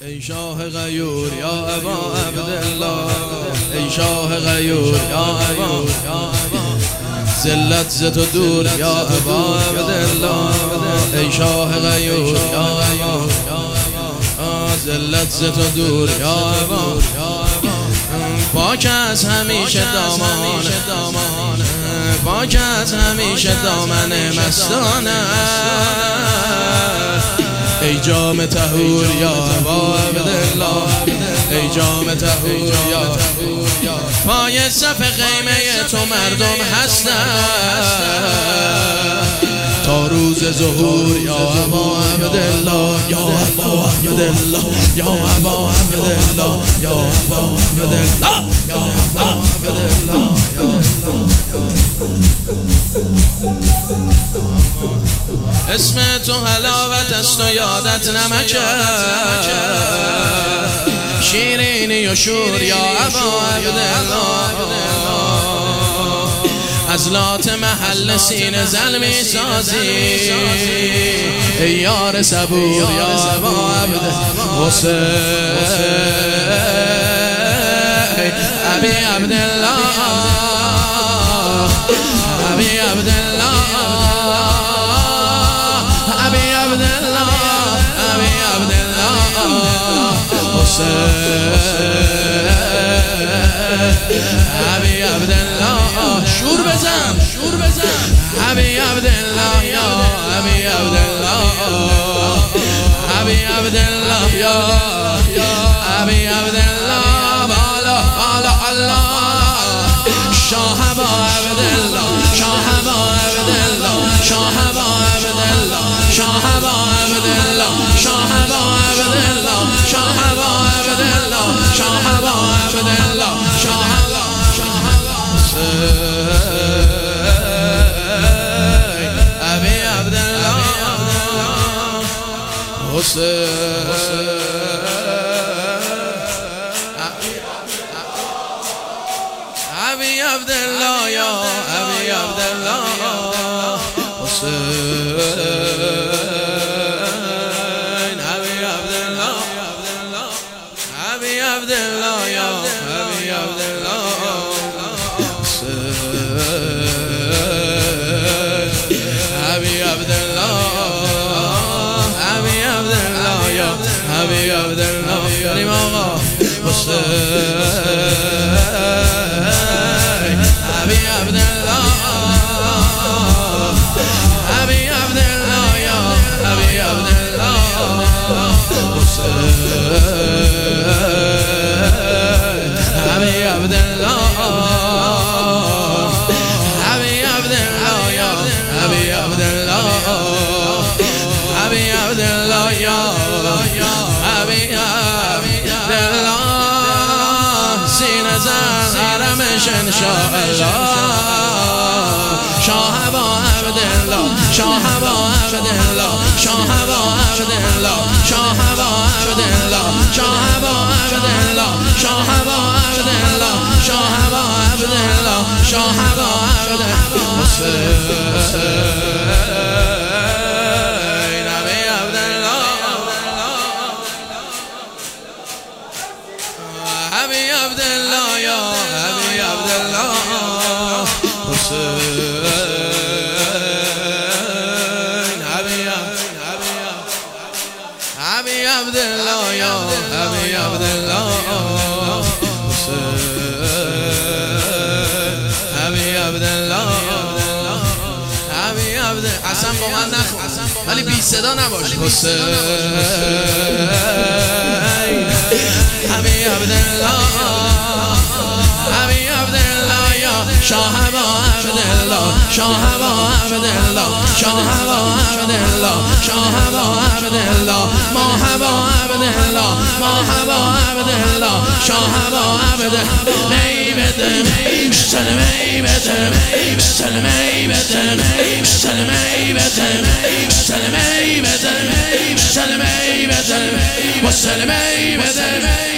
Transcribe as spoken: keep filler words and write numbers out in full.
ای شاه غیور یا ابا عبدالله، ای شاه غیور یا ابا ذلت ز تو دور یا ابا عبدالله، ای شاه غیور یا ابا ذلت ز تو دور یا ابا پاک از همیشه دامان، پاک از همیشه دامن مستانه، ای جام طهور یا ابا عبدالله، ای جام طهور یا پای صف خیمه تو مردم هستند تا روز ظهور یا ابا عبدالله، یا ابا عبدالله، یا ابا عبدالله، یا ابا عبدالله، یا ابا عبدالله. اسم تو حلاوت است و یادت نمکه، شیرینی و شور یا ابا عبدالله، از لات محل سینه زل می سازی ای یار صبور یا ابا عبدالله، حسین ابی عبدالله، ابی عبدالله، ابی عبدالله، ابی عبدالله، حسین ابی عبدالله، شور بزن شور بزن، ابی عبدالله یا ابی عبدالله، ابی عبدالله یا ابی عبدالله، بالا بالا الله، شاه ابا عبدالله، شاه ابا عبدالله، شاه ابا عبدالله، شاه ابا عبدالله، شاه ابا عبدالله، شاه ابا عبدالله، شاه ابا عبدالله، شاه ابا ابی عبدالله، حسین ابی عبدالله یا ابی عبدالله، حسین ابی عبدالله، ابی عبدالله یا ابی عبدالله، حسین ابی عبدالله، ابی عبدالله یا ابی عبدالله، بریم آقا، حسین ابی عبدالله، ابی عبدالله یا ابی عبدالله، حسین ابی عبدالله، ابی عبدالله یا ابی عبدالله، ابی عبدالله یا ابی عبدالله، سینه زن حرمش انشاءالله، شاه ابا عبدالله، شاه ابا عبدالله، شاه ابا عبدالله، شاه ابا عبدالله، شاه ابا عبدالله، شاه ابا عبدالله، شاه ابا عبدالله، شاه ابا عبدالله، حسین ابی عبدالله، ابی عبدالله یا ابی عبدالله، حسین ابی ابی عبدالله یا ابی عبدالله، حسین ابی عبدالله، ابی عبدالله، اصلا با من نخون ولی بی صدا نباش، حسین ابی عبدالله، ابی عبدالله یا شاه ابا عبدالله، شاه ابا عبدالله، شاه ابا عبدالله، شاه ابا عبدالله، ماه ابا عبدالله، ماه ابا عبدالله، شاه ابا عبدالله، می بده بیشتر می بده بیشتر می بده بیشتر می بده بیشتر می بده بیشتر می بده بیشتر می بده